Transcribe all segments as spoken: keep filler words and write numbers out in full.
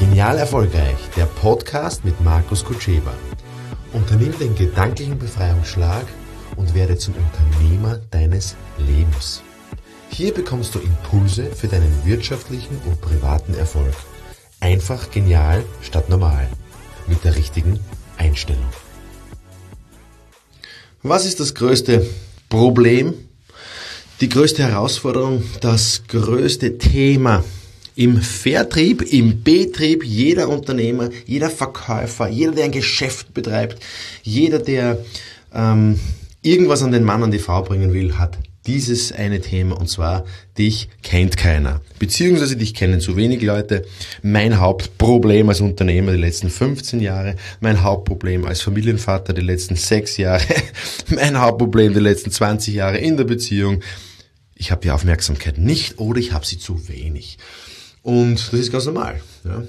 Genial erfolgreich, der Podcast mit Markus Kutscheba. Unternimm den gedanklichen Befreiungsschlag und werde zum Unternehmer deines Lebens. Hier bekommst du Impulse für deinen wirtschaftlichen und privaten Erfolg. Einfach genial statt normal. Mit der richtigen Einstellung. Was ist das größte Problem? Die größte Herausforderung, das größte Thema im Vertrieb, im Betrieb, jeder Unternehmer, jeder Verkäufer, jeder, der ein Geschäft betreibt, jeder, der ähm, irgendwas an den Mann, an die Frau bringen will, hat dieses eine Thema, und zwar: dich kennt keiner. Beziehungsweise dich kennen zu wenig Leute. Mein Hauptproblem als Unternehmer die letzten fünfzehn Jahre, mein Hauptproblem als Familienvater die letzten sechs Jahre, mein Hauptproblem die letzten zwanzig Jahre in der Beziehung: ich habe die Aufmerksamkeit nicht oder ich habe sie zu wenig. Und das ist ganz normal. Ja.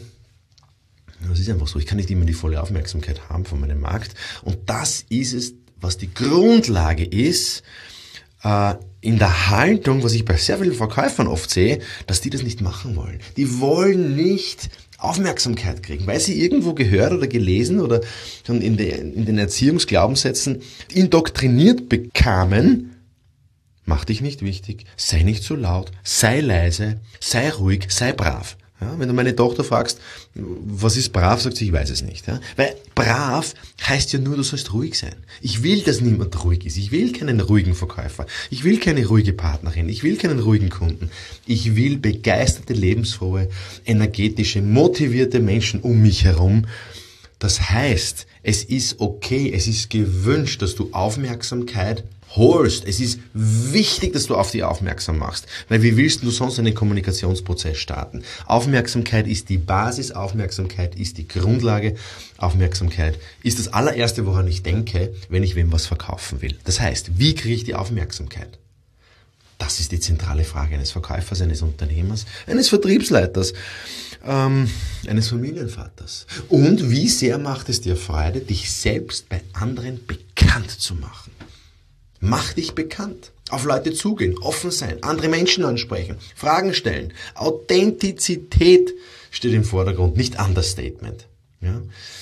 Das ist einfach so. Ich kann nicht immer die volle Aufmerksamkeit haben von meinem Markt. Und das ist es, was die Grundlage ist, äh, in der Haltung, was ich bei sehr vielen Verkäufern oft sehe, dass die das nicht machen wollen. Die wollen nicht Aufmerksamkeit kriegen, weil sie irgendwo gehört oder gelesen oder schon in, de, in den Erziehungsglaubenssätzen indoktriniert bekamen: mach dich nicht wichtig, sei nicht zu laut, sei leise, sei ruhig, sei brav. Ja, wenn du meine Tochter fragst, was ist brav, sagt sie, ich weiß es nicht. Ja? Weil brav heißt ja nur, du sollst ruhig sein. Ich will, dass niemand ruhig ist. Ich will keinen ruhigen Verkäufer. Ich will keine ruhige Partnerin. Ich will keinen ruhigen Kunden. Ich will begeisterte, lebensfrohe, energetische, motivierte Menschen um mich herum. Das heißt, es ist okay, es ist gewünscht, dass du Aufmerksamkeit holst. Es ist wichtig, dass du auf die aufmerksam machst, weil wie willst du sonst einen Kommunikationsprozess starten? Aufmerksamkeit ist die Basis, Aufmerksamkeit ist die Grundlage, Aufmerksamkeit ist das allererste, woran ich denke, wenn ich wem was verkaufen will. Das heißt, wie kriege ich die Aufmerksamkeit? Das ist die zentrale Frage eines Verkäufers, eines Unternehmers, eines Vertriebsleiters, ähm, eines Familienvaters. Und wie sehr macht es dir Freude, dich selbst bei anderen bekannt zu machen? Mach dich bekannt. Auf Leute zugehen, offen sein, andere Menschen ansprechen, Fragen stellen. Authentizität steht im Vordergrund, nicht Understatement. Ja?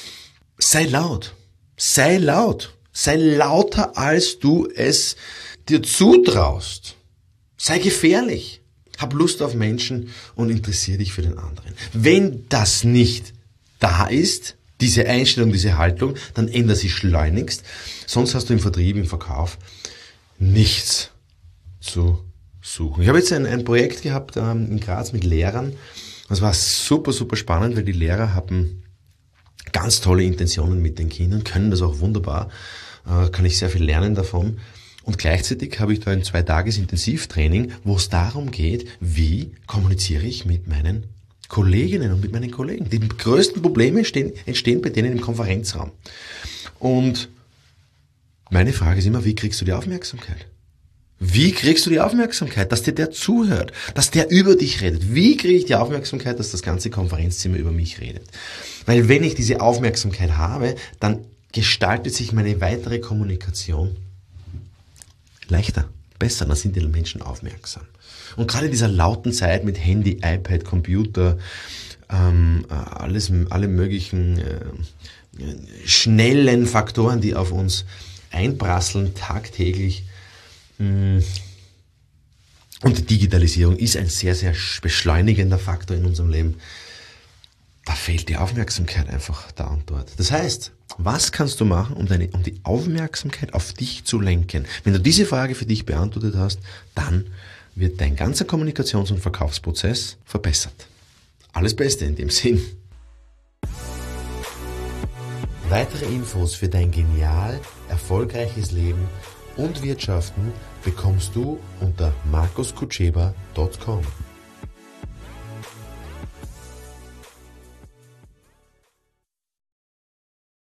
Sei laut. Sei laut. Sei lauter, als du es dir zutraust. Sei gefährlich. Hab Lust auf Menschen und interessiere dich für den anderen. Wenn das nicht da ist, diese Einstellung, diese Haltung, dann ändere sie schleunigst. Sonst hast du im Vertrieb, im Verkauf nichts zu suchen. Ich habe jetzt ein, ein Projekt gehabt ähm, in Graz mit Lehrern. Das war super, super spannend, weil die Lehrer haben ganz tolle Intentionen mit den Kindern, können das auch wunderbar, äh, kann ich sehr viel lernen davon. Und gleichzeitig habe ich da ein Zwei-Tages-Intensivtraining, wo es darum geht, wie kommuniziere ich mit meinen Kolleginnen und mit meinen Kollegen. Die größten Probleme entstehen, entstehen bei denen im Konferenzraum. Und meine Frage ist immer, wie kriegst du die Aufmerksamkeit? Wie kriegst du die Aufmerksamkeit, dass dir der zuhört, dass der über dich redet? Wie kriege ich die Aufmerksamkeit, dass das ganze Konferenzzimmer über mich redet? Weil wenn ich diese Aufmerksamkeit habe, dann gestaltet sich meine weitere Kommunikation leichter, besser, dann sind die Menschen aufmerksam. Und gerade in dieser lauten Zeit mit Handy, iPad, Computer, ähm, alles, alle möglichen äh, schnellen Faktoren, die auf uns einprasseln tagtäglich. Und die Digitalisierung ist ein sehr, sehr beschleunigender Faktor in unserem Leben. Da fehlt die Aufmerksamkeit einfach da und dort. Das heißt, was kannst du machen, um, deine, um die Aufmerksamkeit auf dich zu lenken? Wenn du diese Frage für dich beantwortet hast, dann wird dein ganzer Kommunikations- und Verkaufsprozess verbessert. Alles Beste in dem Sinn. Weitere Infos für dein genial erfolgreiches Leben und Wirtschaften bekommst du unter markus kutscheba punkt com.